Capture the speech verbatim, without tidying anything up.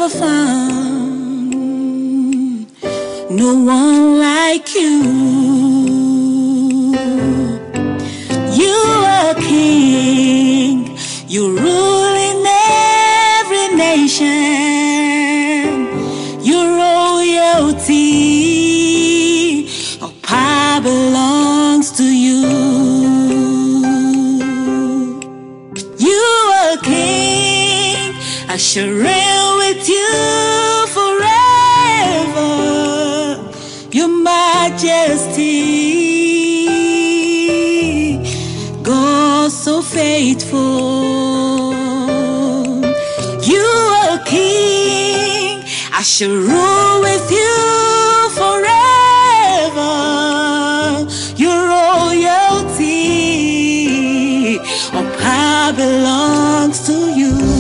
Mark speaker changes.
Speaker 1: never found no one like you. You are king, you rule in every nation. Your royalty, all power belongs to you. You are king, I shall reign with you forever. Your majesty, God so faithful. You are king, I shall rule with you forever. Your royalty, all power belongs to you.